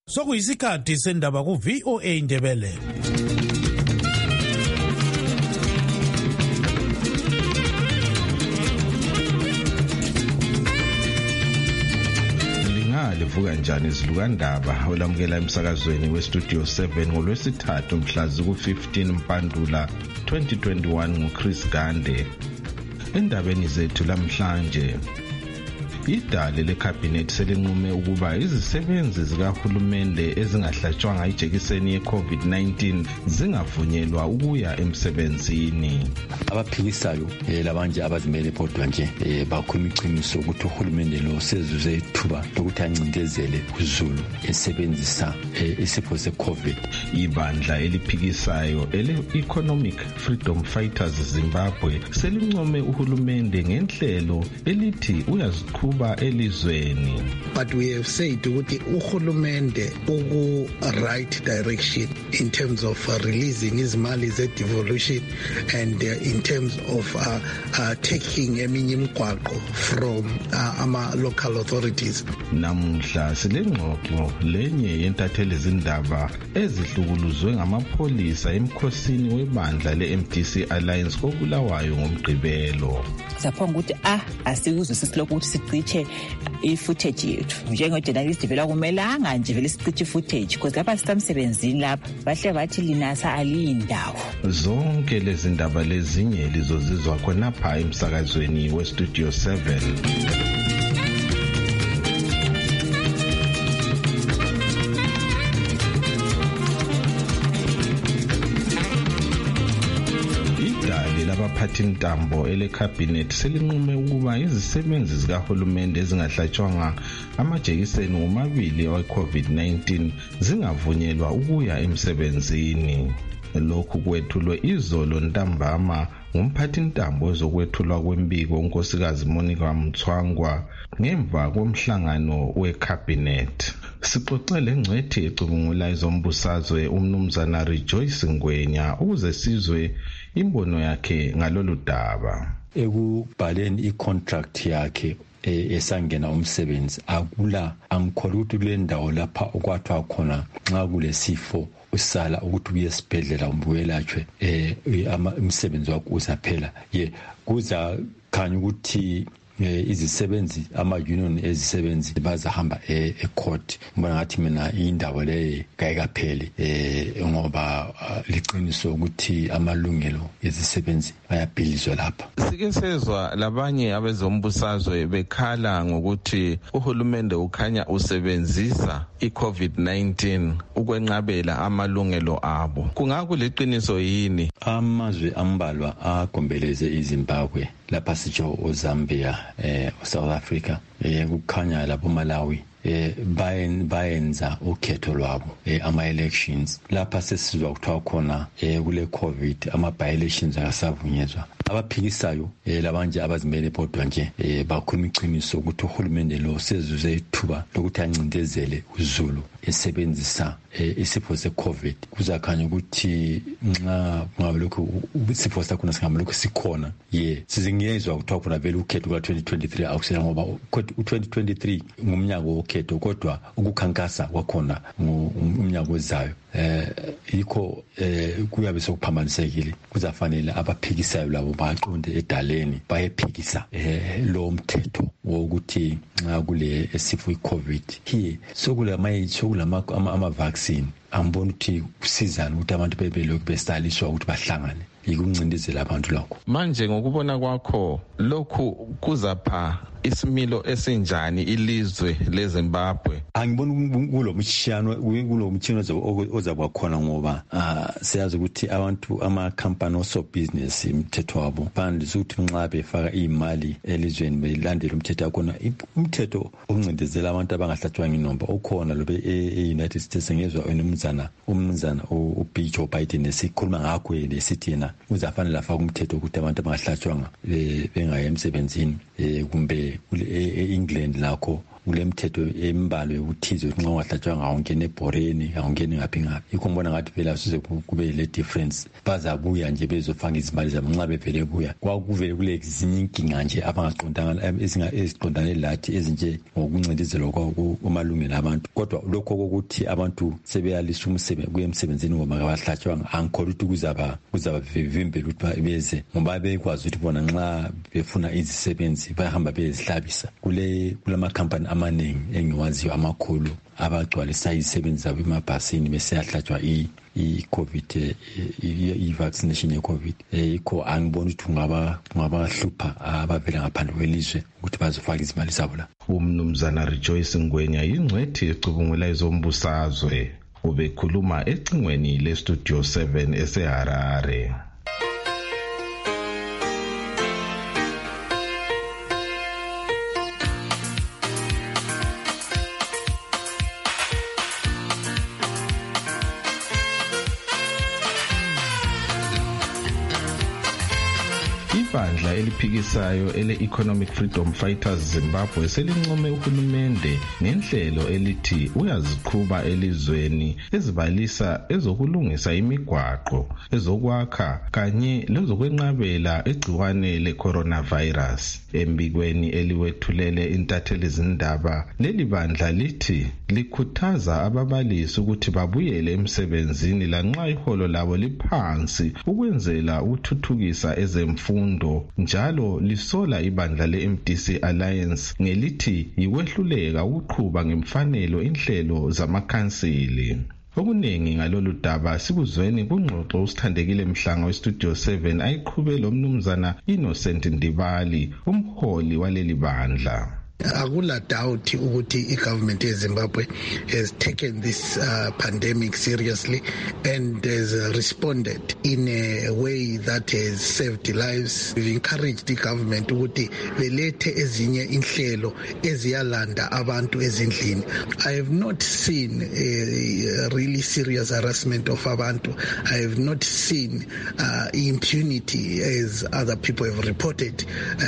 Sokuyisikhathi sendaba ku VOA Indebele. Livuka njani izilukandaba olamukela emsakazweni westudio 7 ngolwesithathu mhla ziku-15 Mpandula 2021 nguChris Gande. Endabeni zethu lamhlanje, idale lekhabhinethi selinqume ukuba izisebenzi zikahulumende ezingahlatshwanga ijekiseni ye-COVID-19 zingavunyelwa ukuya emsebenzini. Abaphikisayo labanje abazimele bodwa nje bakhuluma iqiniso ukuthi uhulumende lo sezuze ithuba lokuthi ancindezele uZulu esebenzisa isifo se-COVID. Ibandla eliphikisayo ele-Economic Freedom Fighters Zimbabwe selincome uhulumende ngenhlelo elithi uyaziqhuba elizweni. But we have said ukuthi uhulumende uku-right direction in terms of releasing izimali ze-devolution and in terms of taking eminye imigwaqo from ama-local authorities. Namuhla silengxoxo lenye yentatheli zindaba ezihlukuluzwe ngamapholisa emkhosini webandla le-MDC Alliance koBulawayo ngoMgqibelo. Sapho ukuthi asikuzwisisi lokuthi siqiche i-footage yethu njengojournalist vele akumelanga nje vele siqiche i-footage because lapha sisemsebenzini lapha bahle bathi linasa aliyindawo. Zonke lezi ndaba lezinye lizozizwa khonapha emsakazweni westudio 7. Abaphathintambo elekhabhinethi selinqume ukuba izisebenzi zikahulumende ezingahlatshwanga amajekiseni womabili we-COVID-19 zingavunyelwa ukuya emsebenzini. Lokhu kwethulwe izolo ntambama ngumphathintambo wezokwethulwa kwembiko unkosikazi Monica Mthwangwa ngemva komhlangano wekhabhinethi. Sixoxele ngcwethi ecubungula izombusazwe umnumzana Rejoice Ngwenya ukuze sizwe imbono yakhe ngalolu daba. Ekubhaleni i-contract yakhe esangena umsebenzi angikholwa ukuthi kule ndawo lapha okwathiwa khona nxa kulesifo usala ukuthi uye esibhedlela umbuyelatshwe umsebenzi wakho uzaphela kuza khanya ukuthi izisebenzi ama-union ezisebenzi bazahamba e-court. Ngibona ngathi mina indawo leyo kayikapheli ngoba liqiniso ukuthi amalungelo ezisebenzi ayabhilizwa lapha. Sike sezwa labanye abezombusazwe bekhala ngokuthi uhulumende ukhanya usebenzisa i-COVID-19 ukwenqabela amalungelo abo. Kungakuliqiniso yini? Amazwe ambalwa agombeleze iZimbabwe lapha sitsho oZambia South Africa kukhanya lapho Malawi bayenza ukhetho lwabo ama-elections lapha sesizwa kuthiwa khona kule COVID ama-by-elections akasavunyezwa. Abaphikisayo labanje abazimele bodwa nje bakhuluma iqiniso ukuthi uhulumende lo sezuze ithuba lokuthi ancindezele uZulu esebenzisa isifo se-COVID. Kuzakhanya ukuthi nxa kungabalokhu isifo sakhona singabalokhu sikhona sizingiyezwa kuthiwa khona vele ukhetho ka-2023 akusela ngoba u-2023 ngumnyaka wokhetho kodwa ukukhankasa kwakhona umnyaka ozayo. Yikho kuyabe sokuphambanisekile. Kuzafanele abaphikisayo labo baqonde edaleni bayephikisa lo mthetho wokuthi nxa kule esifo i-COVID ama-vaccine angibona ukuthi kusizana ukuthi abantu bebelokhu besaliswa ukuthi bahlangane yikuncindezela abantu lokho. Manje ngokubona kwakho lokhu kuzapha isimilo esinjani ilizwe leZimbabwe? Angibona kulo mtshino ozaba khona ngoba siyazi ukuthi abantu ama-company oso-business imthetho wabo fanele ukuthi nxa befaka imali elizweni belandele umthetho wakhona. Umthetho oncindezela abantu abangahlatshwanga inomba okhona lobe e-United States ngezwa umnumzana uBill Biden esikhuluma ngakho esithi yena uzafanele afaka umthetho ukuthi abantu abangahlatshwanga bengaya emsebenzini kumbe e-England lakho kulemthetho embalo yokuthize ukuthi nxa ungahlatshwa ngawungena ebhoreni awungeni ngaphi ngaphi. Yikho ngibona ngathi phela size kube le difference. Bazabuya nje bezofanga izimali zabo nxa bevele buya. Kwakuvele kule ezinye inkinga nje abangaqondanga eziqondane lathi ezinje ngokuncindezelwa kwamalungelo abantu. Kodwa lokho kokuthi abantu sebeyalisa umsebenzi kuye emsebenzini ngoba kabahlatshwanga angikholwa ukuthi kuzaba vimbela ukuthi beze ngoba bekwazi ukuthi bona nxa befuna izisebenzi bayahamba bezihlabisa. Kulama company amaningi engiwaziyo amakhulu abagcwalisa izisebenzi zabo emabhasini besiyahlatshwa i-COVID, i-vaccination ye-COVID. Yikho angibona ukuthi kungabahlupha abavela ngaphandle kwelizwe ukuthi bazofaka izimali zabo la. Umnumzana Rejoice Ngwenya yingcwethi ecubungula ezombusazwe ubekhuluma ecingweni le-Studio 7 eseHarare. Ibandla eliphikisayo ele-Economic Freedom Fighters Zimbabwe selincome uhulumende ngenhlelo elithi uyaziqhuba elizweni ezibalisa ezokulungisa imigwaqo, ezokwakha kanye lezokwenqabela igciwane le-coronavirus. Embikweni eliwethulele intatheli zindaba, leli bandla lithi likhuthaza ababalisi ukuthi babuyele emsebenzini lanxa iholo labo liphansi ukwenzela ukuthuthukisa ezemfundo. Njalo lisola ibandla le-MDC Alliance ngelithi yikwehluleka ukuqhuba ngemfanelo inhlelo zamakhansili. Okuningi ngalolu daba sikuzweni kungxoxo usithandekile Mhlanga weStudio 7 ayiqhube lo mnumzana Innocent Ndibali, umholi waleli bandla. Akula doubt ukuthi i-government of Zimbabwe has taken this pandemic seriously and has responded in a way that has saved lives. We've encouraged the government ukuthi belethe ezinye inhlelo eziyalanda abantu ezindlini. I have not seen a really serious harassment of abantu. I have not seen impunity as other people have reported.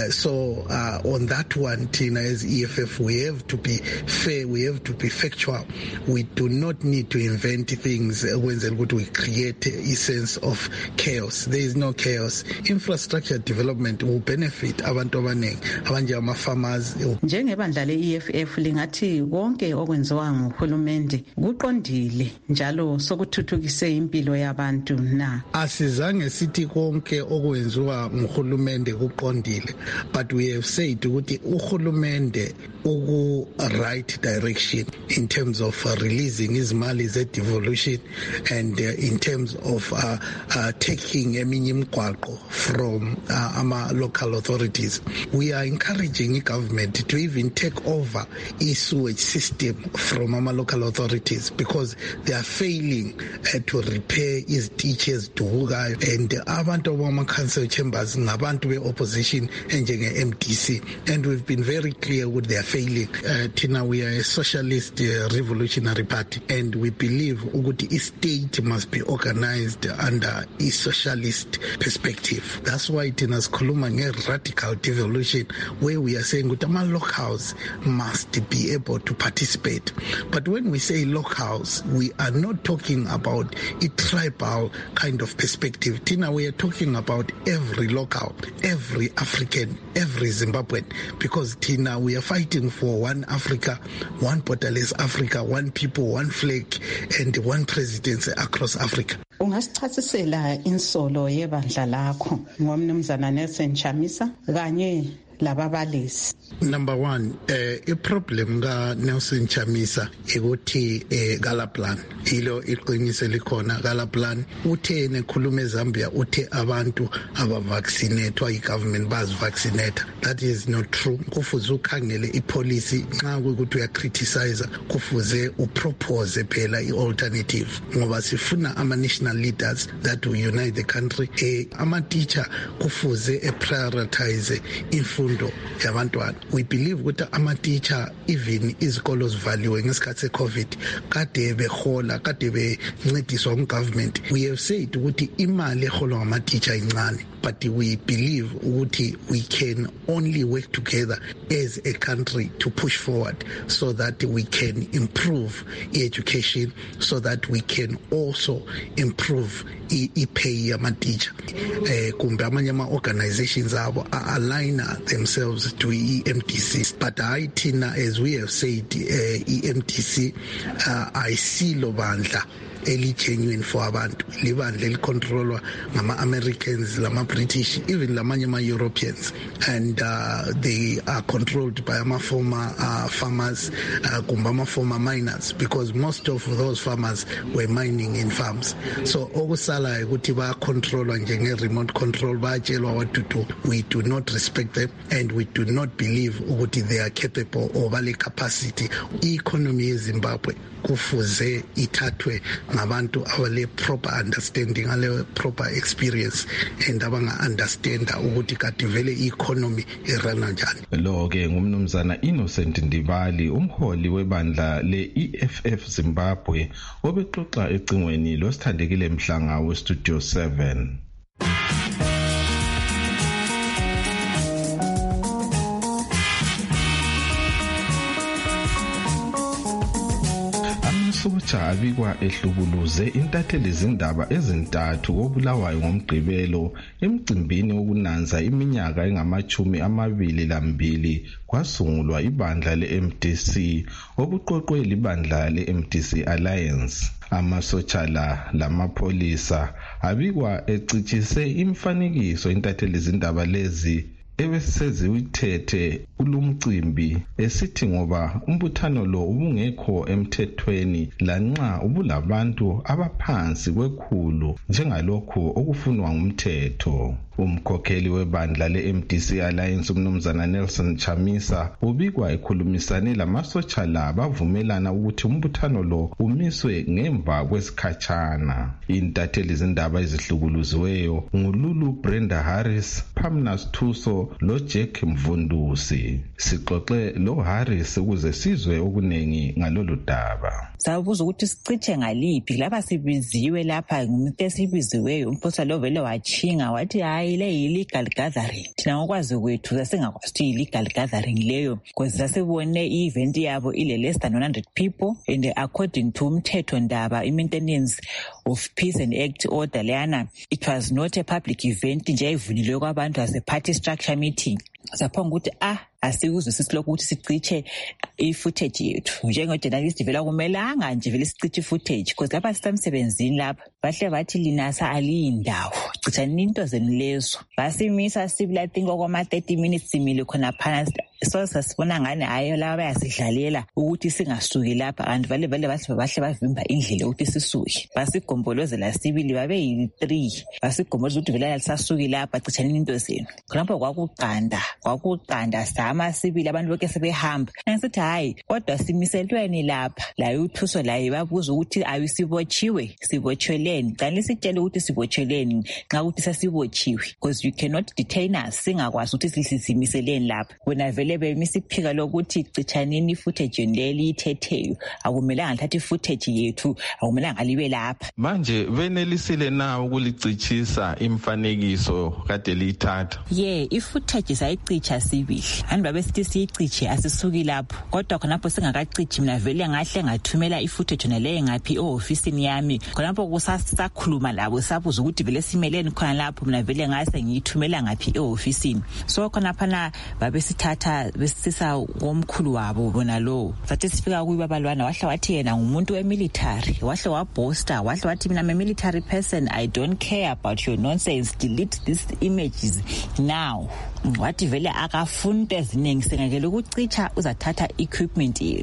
So on that one, Tina, as EFF, we have to be fair, we have to be factual. We do not need to invent things when we create a sense of chaos. There is no chaos. Infrastructure development will benefit abantu abaningi, abanje ama-farmers. Njengebandla le-EFF lingathi konke okwenziwa nguhulumende kuqondile njalo sokuthuthukise impilo yabantu na? Asizange sithi konke okwenziwa nguhulumende kuqondile, but we have said ukuthi uhulumende uku right direction in terms of releasing izimali ze-devolution and in terms of taking eminye imigwaqo from our local authorities. We are encouraging the government to even take over sewage system from our local authorities because they are failing to repair ditches dubukayo, and abantu bama-council chambers ngabantu be-opposition njenge-MDC, and we've been very clear with their failing. Tina, we are a socialist revolutionary party, and we believe ukuthi the state must be organized under a socialist perspective. That's why Tina sikhuluma nge-radical devolution, where we are saying ukuthi ama-locals must be able to participate. But when we say locals, we are not talking about a tribal kind of perspective. Tina, we are talking about every local, every African, every Zimbabwean, because Tina, we are fighting for one Africa, one borderless Africa, one people, one flag, and one presidency across Africa. Ungasichasisela insolo yebandla lakho ngomnumzana Nelson Chamisa kanye lababalisi? Number one, a problem ka Nelson Chamisa ukuthi gala plan ilo iqinise likhona. Gala plan uthe nekhuluma eZambia uthe abantu abavaccinatwa i-government bazivaccinate. That is not true. Kufuze ukhangele ipolicy nxa ukuthi uyacriticize, kufuze upropose phela i-alternative ngoba sifuna ama-national leaders that will unite the country. Ama-teacher kufuze prioritize imfundo imfundo yabantwana. We believe ukuthi ama-teacher even izikolo zivaliwe ngesikhathi se-COVID kade behola kade bencediswa ngu-government. We have said ukuthi imali eholwa ngama-teacher incane, but we believe ukuthi we can only work together as a country to push forward so that we can improve education, so that we can also improve i-pay yama-teacher. Kumbe amanye ama-organizations abo align themselves to i-MDC, but hayi thina, as we have said, i-MDC ayisilo bandla eli-genuine for abantu, libandla elicontrolwa ngama-Americans, lama-British, even lamanye ama-Europeans, and they are controlled by ama-former farmers, kumbe ama-former miners, because most of those farmers were mining in farms. So okusalayo ukuthi bayacontrolwa njenge-remote control, bayatshelwa what to do. We do not respect them, and we do not believe ukuthi they are capable or bale capacity. I-economy yeZimbabwe kufuze ithathwe ngabantu abale proper understanding, ale proper experience, and abanga-understanda ukuthi kade vele i-economy irana njani. Lo ke ngumnumzana Innocent Ndibali, umholi webandla le-EFF Zimbabwe, obexoxa ecingweni losithandekile Mhlanga weStudio 7. Amasotsha abikwa ehlukuluze intatheli zindaba ezintathu koBulawayo ngoMgqibelo emcimbini wokunanza iminyaka engama-22 kwasungulwa ibandla le-MDC obuqoqwe libandla le-MDC Alliance. Amasotsha lamapholisa abikwa ecitshise imifanekiso intatheli zindaba lezi ebeseziwithethe kulumcimbi esithi ngoba umbuthano lo ubungekho emthethweni lanxa ubulabantu abaphansi kwekhulu njengalokho okufunwa ngumthetho. Umkhokheli webandla le-MDC Alliance umnumzana Nelson Chamisa ubikwa ekhulumisane lamasotsha la bavumelana ukuthi umbuthano lo umiswe ngemva kwesikhatshana. Intatheli zindaba ezihlukuluziweyo nguLulu Brenda Harris, Pamnas Thuso lo Jack Mvundusi. Sixoxe lo Harris ukuze sizwe okunengi ngalolu daba. Sabuza ukuthi siciche ngaliphi lapha sibiziwe lapha ngumuntu esibiziweyo umphosa lo vele wachinga wathi hayi le illegal gathering. Thina ngokwazi kwethu sasingakwazi ukuthi illegal gathering leyo because sasibone i-event yabo ile less than 100 people, and according to umthetho ndaba i-maintenance of peace and act order leyana, it was not a public event nje evunilwe kwabantu as a party structure meeting. Saphonga ukuthi asikuzwe sisilokhu ukuthi sichiche i-footage yethu njengojournalist vela kumelanga nje vele sichiche i-footage because lapha sisemsebenzini lapha bahle bathi linasa aliyindawo cichani into zenu lezo basimisa sibila think okwama 30 minutes simile khona phana so sasibona ngane hayi laba bayasidlalela ukuthi singasuki lapha and bahle bavimba indlela ukuthi sisuke basigombolozela sibili babe yi3 basigombolozela ukuthi vele sasuki lapha cichani into zenu khonapho kwakuqanda sama sibili abantu bonke sebehamba nasithi hayi kodwa simiselweni lapha la uThuso la babuza ukuthi ayisibotshiwe sibotsheleni kanti sitshele ukuthi sibotsheleni nxa ukuthi sasibotshiwe because you cannot detain us singakwazi ukuthi sisimiseleni lapha wena vele bemisiphika lokuthi cichanini footage leli ithetheyo akumelanga thathi footage yethu akumelanga libe lapha manje benelisile na ukulichichisa imfanekiso kade lithatha ifootage sayicicha sibili and babe sithi siyiciche asisuki lapho kodwa khonapho singakacichi mina vele ngahle ngathumela ifootage naleyo ngaphi officeini yami khonapho kusakhuluma labo sabuza ukuthi vele simeleni khona lapho mina vele ngase ngiyithumela ngaphi officeini so khonapha babe sithatha besisa komkhulu wabo bona lo sathi sifika kuyibabalwana wahle wathi yena ngumuntu wemilitary wahle wabosta wahle wathi mina I'm a military person, I don't care about your nonsense, delete these images now. Wathi vele akafunda eziningi sengakele ukucicha uzathatha equipment yethu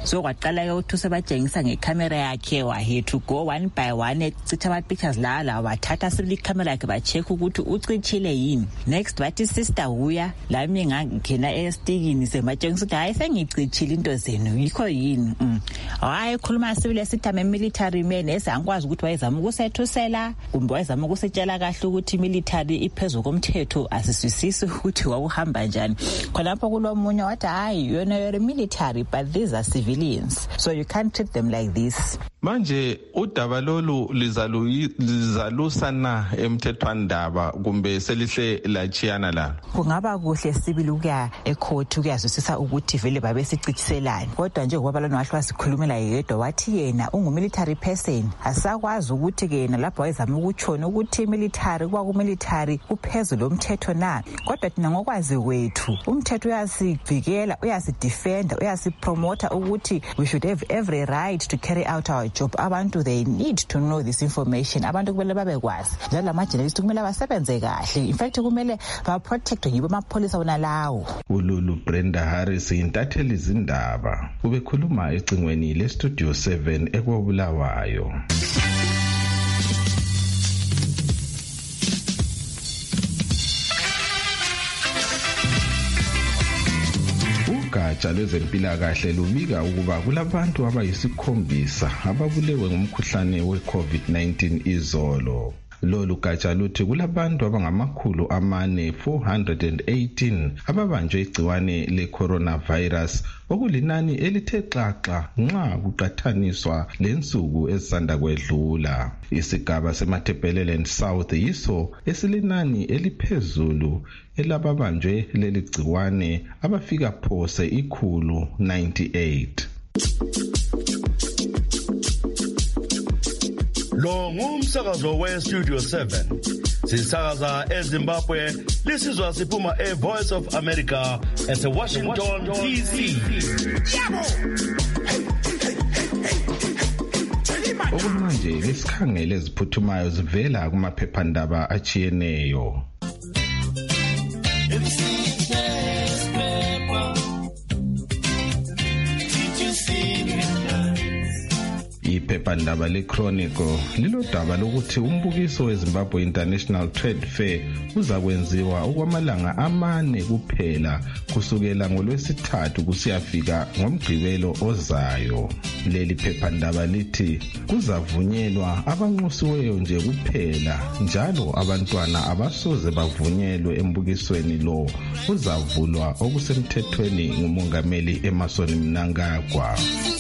so kwaqala ke ukuthi sebatshengisa ngecamera yakhe wahe to go one by one ecitha ama pictures la wathatha sibili camera yakhe bacheck ukuthi ucithile yini. Next bathi sister uya lami ngangena estikini sematshengisa ukuthi hayi sengicithile into zenu yikho yini. Hayi khuluma sibili sithame military men esangikwazi ukuthi wayezama ukusethusela kumbe wayezama ukusitshela kahle ukuthi military iphezulu komthetho asiswisisi ukuthi wawuhamba njani. Khonapho kulomunye wathi hayi you're military but these are civilians so you can't treat them like this. Manje udaba lolu lizalusana emthethwandaba kumbe selihle lachiyana la. Kungaba kuhle sibili ukuya ecourt ukuyazwisisa ukuthi vele babesicitshelani kodwa nje ngoba lana wahlwa sikhulumela yedwa wathi yena ungumilitary person asakwazi ukuthi ke yena lapho wayezama ukutshona ukuthi military kuba kumilitary kuphezulu lomthetho na kodwa thina ngokwazi kwethu umthetho uyasivikela uyasidefenda uyasipromota ukuthi we should have every right to carry out our job. Abantu they need to know this information. Abantu kumele babekwazi njalo ama-journalist kumele basebenze kahle. In fact kumele ba-protect yibo amapholisa wona lawo. uLulu Brenda Harris intatheli izindaba ubekhuluma ecingweni leStudio 7 eKobulawayo. Ugatsha lwezempilakahle lubika ukuba kulabantu abayisikhombisa ababulewe ngumkhuhlane we-COVID-19 izolo. Lolu gatsha luthi kulabantu abangama418 ababanjwe igciwane le-coronavirus okulinani elithe xaxa nxa kuqathaniswa lensuku ezisanda kwedlula. Isigaba seMatabeleland South yiso esilinani eliphezulu elababanjwe leli gciwane abafika phose 198. Lo ngumsakazo weStudio 7 sisakaza eZimbabwe lisizwa siphuma eVoice of America eseWashington DC. Okumanje lesikhangele eziphuthumayo zivela kumaphephandaba achiyeneyo. Iphephandaba leChronicle lilodaba lokuthi umbukiso weZimbabwe International Trade Fair uzakwenziwa okwamalanga 4 kuphela kusukela ngoLwesithathu kusiyafika ngoMgqibelo ozayo. Leli phephandaba lithi kuzavunyelwa abanxusiweyo nje kuphela njalo abantwana abasoze bavunyelwe embukisweni lo uzavulwa okusemthethweni nguMongameli Emmerson Mnangagwa.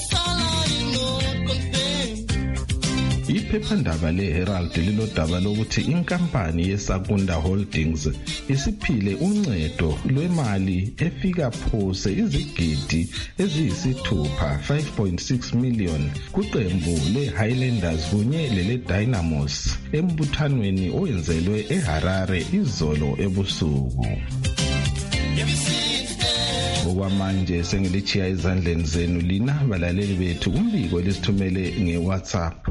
Iphephandaba leHerald lilodaba lokuthi inkampani yeSakunda Holdings isiphile uncedo lwemali efika phose izigidi eziyisithupha 5.6 million kuqembu leHighlanders kunye leleDynamos embuthanweni owenzelwe eHarare izolo ebusuku. Okwamanje sengilichiya izandleni zenu lina balaleli bethu umbiko elisithumele ngeWhatsApp.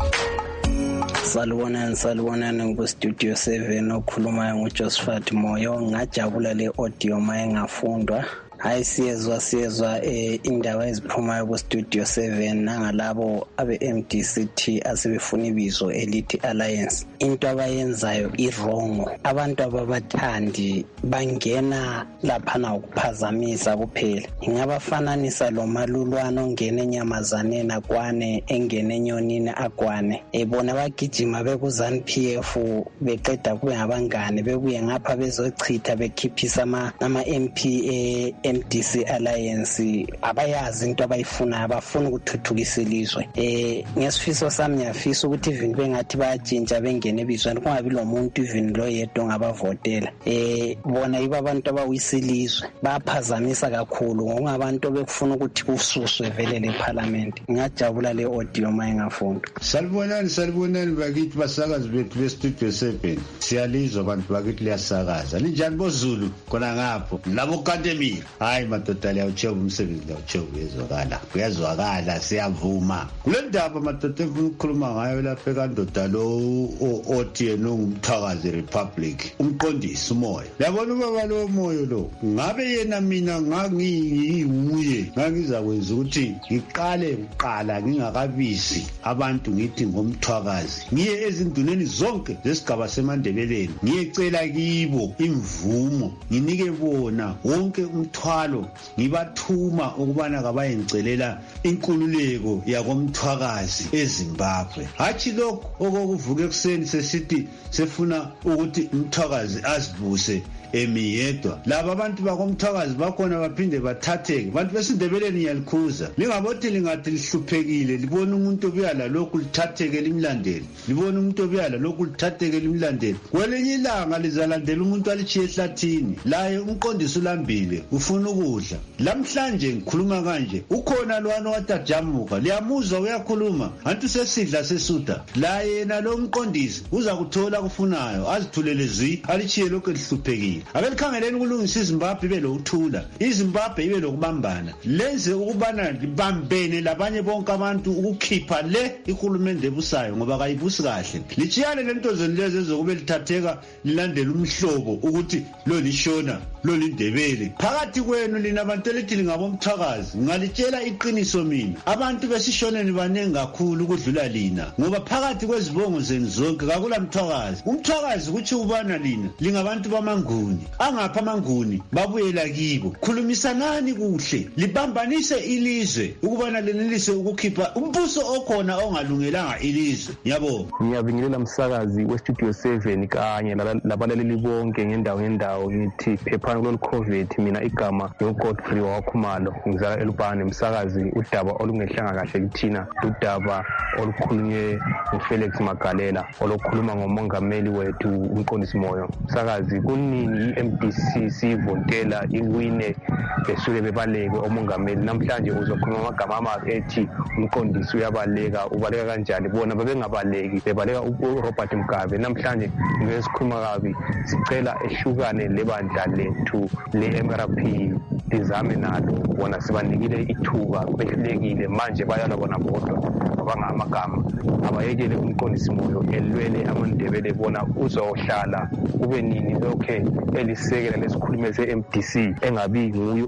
Salibonani kuStudio 7 okhulumayo nguJosephat Moyo. Ngajabula le audio mayengafundwa. Hayi siyezwa indaba eziphumayo kuStudio 7 nangalabo abe-MDCT asebefuna ibizo elithi Alliance. Into abayenzayo irongo. Abantu ababathandi bangena laphana ukuphazamisa kuphela. Ingabafananisa lo malulwana ongena enyamazaneni akwane engene enyonini akwane. Bona bagijima bekuZANU-PF beqeda kuye ngabangane bebuye ngapha bezochitha bekhiphisa ama MP MDC Alliance abayazi into abayifunayo abafuna ukuthuthukisa ilizwe. Ngesifiso sami ngiyafisa ukuthi even bengathi bayajintsha bengene ebizweni kungabi lo muntu even lo yedwa ngabavotela. Bona yiba abantu abawisilizwe baphazamisa kakhulu ngokungabantu bekufuna ukuthi kususwe vele leParliament. Ngiyajabula le audio mayengafundwa. Salibonani bakithi basakazi bethu beStudio 7. Siyalizwa abantu bakithi liyasakaza. Linjani boZulu khona ngapho labo Kantemile. hayi madoda liyawucheka umsebenzi liyawucheka uyezwakala siyavuma kule ndaba madoda efuna ukukhuluma ngayo lapha ekandoda lo othi yena ungumthakazi republic umqondisi umoya yabona ubaba lo moyo lo ngabe yena mina ngangiyiwuye ngangizakwenza ukuthi ngiqale uqala ngingakabisi abantu ngithi ngomthwakazi ngiye ezinduneni zonke zesigaba semandebeleni ngiyecela kibo imvumo nginike bona wonke umthwalo ngibathuma ukubana kabayengicelela inkululeko yakomthwakazi eZimbabwe hathi lokho okokuvuka ekuseni sesithi sefuna ukuthi umthwakazi azibuse emiyedwa laba abantu bakomthwakazi bakhona baphinde bathatheke abantu besindebeleni yalikhuza lingabothi lingathi lihluphekile libona umuntu obuya lalokhu lithatheke limlandele libona umuntu obuya lalokhu lithatheke limlandele kwelinye ilanga lizalandela umuntu alichiye ehlathini laye umqondisi ulambile ufuna ukudla lamhlanje ngikhuluma kanje ukhona lwana watajamuka liyamuzwa uyakhuluma antu sesidla sesuda la yena lo mqondisi uza kuthola kufunayo azithulele zwi alichiye lokho lihluphekile abelikhangeleni ukulungisa iZimbabwe ibe lokuthula iZimbabwe ibe lokubambana lenze ukubana libambene labanye bonke abantu ukukhipha le ihulumende ebusayo ngoba kayibusi kahle lichiyane lento zenileze ezokube lithatheka lilandela umhlobo ukuthi lo lishona lo lindebele phakathi kwenu lina abantu elithi lingabomthakazi ngalitshela iqiniso mina abantu besishoneni banenge kakhulu ukudlula lina ngoba phakathi kwezibongo zenu zonke kakula mthakazi umthakazi kuthi ubana lina lingabantu bamanguni angapha amanguni babuyela kibo khulumisanani kuhle libambanise ilizwe ukubana lenelise ukukhipha umbuso okhona ongalungelanga ilizwe ngiyabonga ngiyabingelela umsakazi westudio 7 kanye labalaleli bonke ngendawo ngithi phephana kulolu covid mina igama ngoGodfrey wakhumalo ngizala eLupane umsakazi udaba olungehlanga kahle kuthina udaba olukhulunywe uFelix Magalela olukhuluma ngomongameli wethu umqondisi moyo umsakazi kunini iMDC sivontela iwine besuke bebaleke omongameli namhlanje uzokhuluma amagama amabi ethi umqondisi uyabaleka ubaleka kanjani bona babengabaleki bebaleka uRobert Mugabe namhlanje ngesikhuluma kabi sicela ehlukane lebandla lethu leMRP lizame nalo bona sibanikile ithuba behlekile manje bayala bona bodwa abangamagama abayekele umqondisi moyo elwele amandebele bona uzohlala kube nini lokhe elisekela lesikhulume seMDC engabi nguye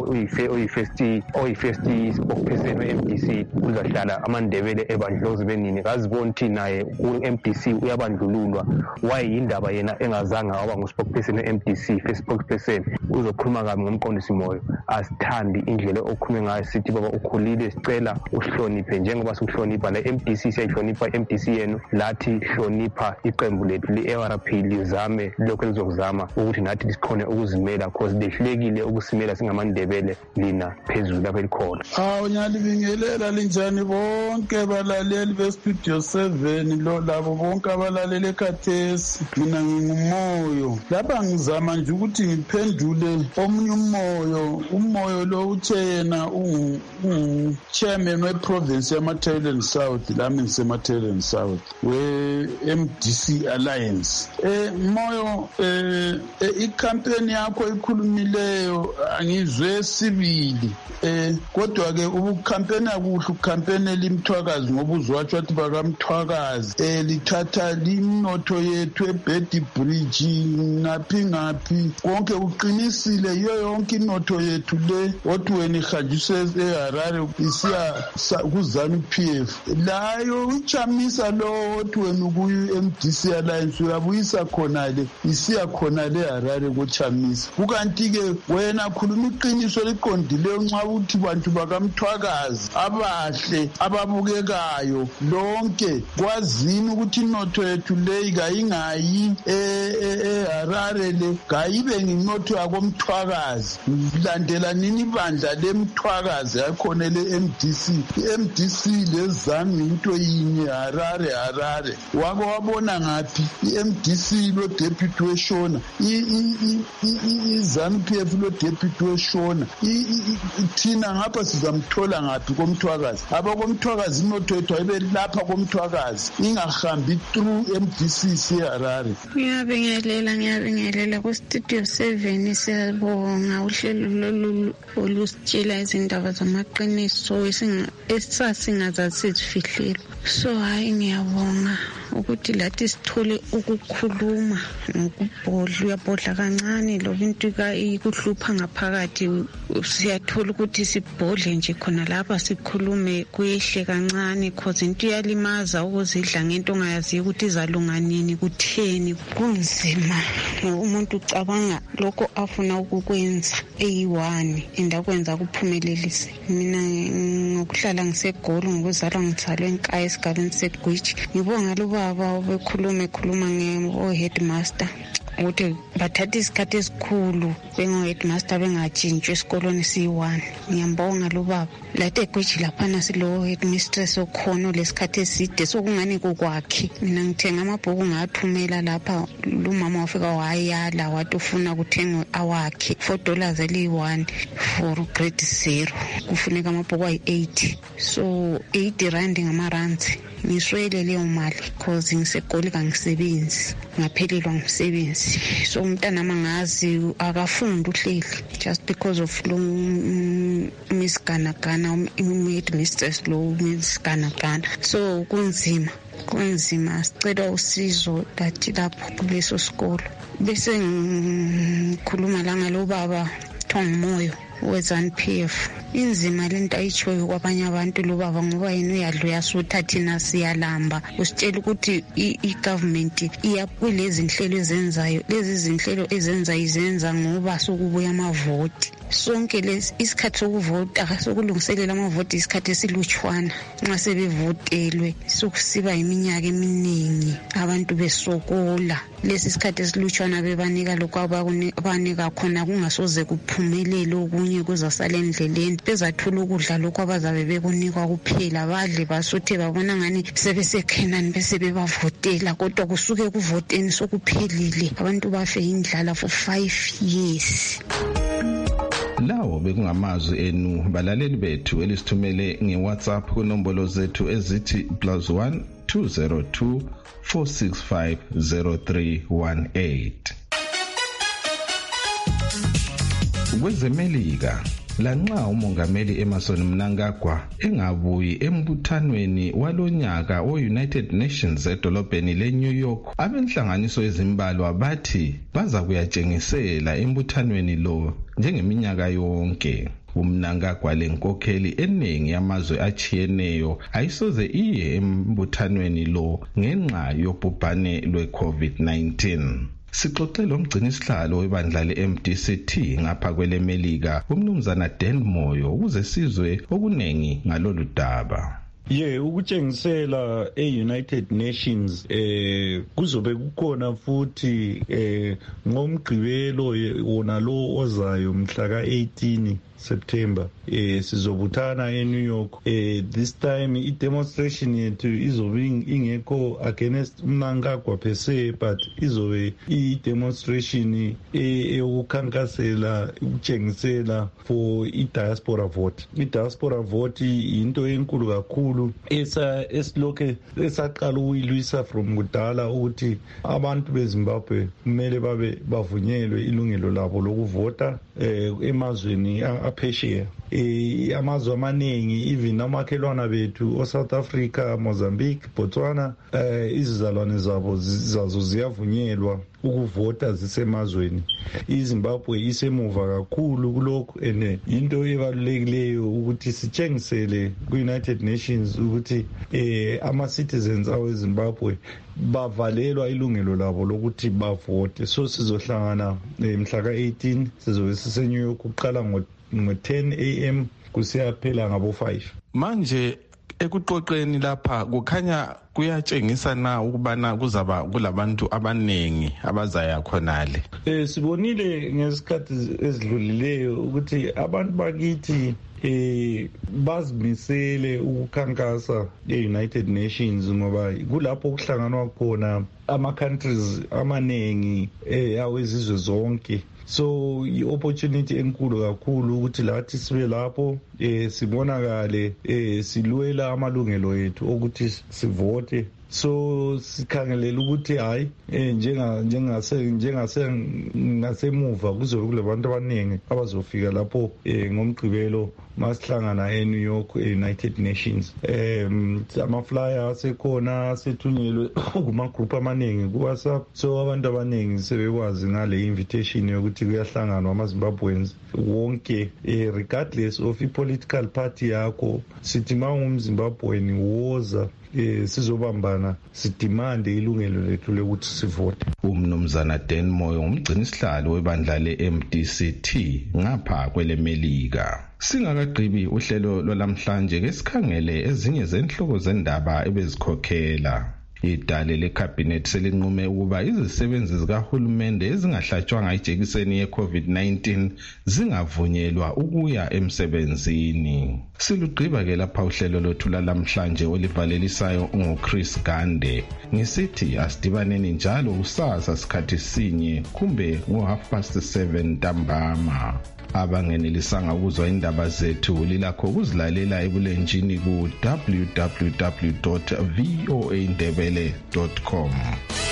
oyifirst spokesperson weMDC uzahlala amandebele ebandlozi benini kazibona ukuthi naye uMDC uyabandlululwa wayindaba yena engazange waba nguspokesperson weMDC first spokesperson uzokhuluma kabi ngomqondisi moyo asithandi indlela okhulume ngayo sithi baba ukhulile sicela uhloniphe njengoba sihlonipha la MDC siyahlonipha MDC yenu lathi hlonipha iqembu lethu leARP lizame lokho elizokuzama ukuthi nathi sikhone ukuzimela cause lehlekile ukusimela singamandebele lina phezulu lapha elikhona nyalibingelela linjani bonke balaleli bestudio 7 lo labo bonke abalaleli ekhathesi mina ngingumoyo lapha ngizama nje ukuthi ngiphendule omunye umoyo lo uthe yena chairman we-province yama-Thailand South lami ngisema-Thailand South we-MDC Alliance moyo icampaign yakho ikhulumileyo angizwe sibili kodwa-ke ubucampaign akuhle ucampaign elimthwakazi ngoba uzwatsho athi bakamthwakazi lithatha limnotho yethu eBedi Bridge ngaphi konke uqinisile yiyo yonke inotho yethu le othi wena ihanjiswe eHarare isiya kuZANU-PF layo uchamisa lo othi wena ukuyi-MDC Alliance uyabuyisa khonale isiya khonale eHarare kuchamisa kukanti-ke wena khuluma iqiniso liqondileyo nxa uthi bantu bakamthwakazi abahle ababukekayo lonke kwazini ukuthi inotho yethu le kayingayi eHarare le kayibe nginotho yakomthwakazi landela nini ibandla lemthwakazi yakhona le-MDC i-MDC lezami into yinye Harare wako wabona ngaphi i-MDC lo deputy weshona iZANU-PF lo deputy weshona thina ngapha sizamthola ngaphi komthwakazi abakomthwakazi inotho yethu ayibe lapha komthwakazi ingahambi through MDC Harare. Ngiyabingelela ku-Studio 7 siyabonga uhlelo lolu olusitshela izindaba zamaqiniso esasingazazi sizifihlile. So hayi ngiyabonga ukuthi lathi sithole ukukhuluma nokubhodla uyabhodla kancane lo bintu ikuhlupha ngaphakathi siyathola ukuthi sibhodle nje khona lapha sikhulume kuyehle kancane cause into iyalimaza ukuzidla ngento ongayazi ukuthi izalunga nini kutheni kunzima umuntu ucabanga lokho afuna ukukwenza eyi1 endakwenza kuphumelelise. Mina ngokuhlala ngisegoli ngokuzalwa ngithalwe enkaya esigabeni seGwiji ngibonga lo baba obekhuluma nge-headmaster ukuthi bathatha isikhathi esikhulu bengo-headmaster bengatshintshwa esikolweni siyi1. Ngiyambonga lo baba lathi eGwiji laphana silo headmistress okhona lesikhathi eside sokungani kokwakhe. Mina ngithenga amabhuku ngathumela lapha lo mama wafika wayala wathi ufuna kuthenga awakhe $4 eli1 for grade 0 kufuneka amabhuku ayi8 so 80 rand ngamarands. Ngiswele leyo mali cause ngisegoli kangisebenzi ngaphelelwa ngumsebenzi so umntana mangazi akafunda uhleli just because of lo misganagana headmistress lo misganagana so kunzima sicela usizo lathi lapho kuleso sikolo. Bese ngikhuluma la ngalo baba Thongmoyo weZANU-PF inzima lento ayitshoyo kwabanye abantu lo baba ngoba yena uyadla uyasutha thina siyalamba usitshela ukuthi i-government iya kulezi inhlelo ezenzayo lezi zinhlelo izenza ngoba sokubuya amavoti sonke lesi isikhathi sokuvota sokulungiselela amavoti isikhathi esilutshwana nxa sebevotelwe sokusiba iminyaka eminingi abantu besokola lesi isikhathi esilutshwana bebanika lokho abanika khona kungasoze kuphumelele okunye kuzasala endleleni bezathola ukudla lokho abazabe bekunikwa kuphela badle basuthe babona ngani sebesekhenani bese bebavotela kodwa kusuke kuvoteni sokuphelile abantu bafe indlala for 5 years. Lawo bekungamazwi enu balaleli bethu elisithumele ngeWhatsApp kunombolo zethu ezithi +1 202 465 0318. Kwezemelika lanxa umongameli Emmerson Mnangagwa engabuyi embuthanweni walonyaka o-United Nations edolobheni le-New York abenhlanganiso ezimbalwa bathi baza kuyatshengisela embuthanweni lo njengeminyaka yonke. Umnangagwa lenkokheli eningi yamazwe achiyeneyo ayisoze iye embuthanweni lo ngenxa yobhubhane lwe-COVID-19. Sixoxe lo mgcinisihlalo webandla le-MDCT ngapha kwelemelika umnumzana Dan Moyo ukuze sizwe okunengi ngalolu daba. Ukutshengisela e-United Nations kuzobe kukhona futhi ngomgqibelo wona lo ozayo mhla ka-18 September sizobuthana eNew York. This time i-demonstration yethu izobe ingekho against Mnangagwa per se but izobe i-demonstration eyokukhankasela ukutshengisela for i-diaspora vote. I-diaspora vote into enkulu kakhulu esilokhe esaqala ukuyilwisa from kudala ukuthi abantu beZimbabwe kumele bavunyelwe ilungelo labo lokuvota emazweni aphesheya. Amazwe amaningi even amakhelwana bethu o-South Africa, Mozambique, Botswana izizalwane zabo zazo ziyavunyelwa ukuvota zisemazweni. iZimbabwe isemuva kakhulu kulokho and into ebalulekileyo ukuthi sitshengisele ku-United Nations ukuthi ama-citizens aweZimbabwe bavalelwa ilungelo labo lokuthi bavote. So sizohlangana mhla ka-18 sizobe siseNew York ukuqala ngo-10 a.m. kusiyaphela ngabo-5. Manje ekuqoqeni lapha kukhanya kuyatshengisa na ukubana kuzaba kulabantu abanengi abazaya khonale. Sibonile ngesikhathi ezidlulileyo ukuthi abantu bakithi bazimisele ukukhankasa e-United Nations ngoba kulapho kuhlanganwa khona ama-countries amanengi awezizwe zonke. So i-opportunity enkulu kakhulu ukuthi lathi sibe lapho sibonakale silwela amalungelo ethu ukuthi sivote. So sikhangelela ukuthi hayi njengasemuva kuzobe kulabantu abaningi abazofika lapho ngomgqibelo masihlangana eNew York United Nations. Ama-flyer asekhona asethunyelwe kuma-group amaningi ku-WhatsApp, so abantu abaningi sebekwazi ngale invitation yokuthi kuyahlanganwa ama-Zimbabweans wonke regardless of i-political party yakho. Sithi ma ungumZimbabwean woza sizobambana sidimande ilungelo lethu lokuthi sivote. Umnumzana Dan Moyo umgcinisihlalo webandla le-MDCT ngapha kwelemelika. Singakagqibi uhlelo lwalamhlanje ke sikhangele ezinye zenhloko zendaba ebezikhokhela. Idale lekhabhinethi selinqume ukuba izisebenzi zikahulumende ezingahlatshwanga ijekiseni ye-COVID-19 zingavunyelwa ukuya emsebenzini. Silugqiba ke lapha uhlelo lothu lamhlanje olivalelisayo ngoChris Gande. Ngisithi asidibaneni njalo kusasa sikhathi sinye kumbe ngo7:30 ntambama. Abangenelisanga ukuzwa indaba zethu lilakho ukuzilalela ebulenjini ku www.voaindebele.com.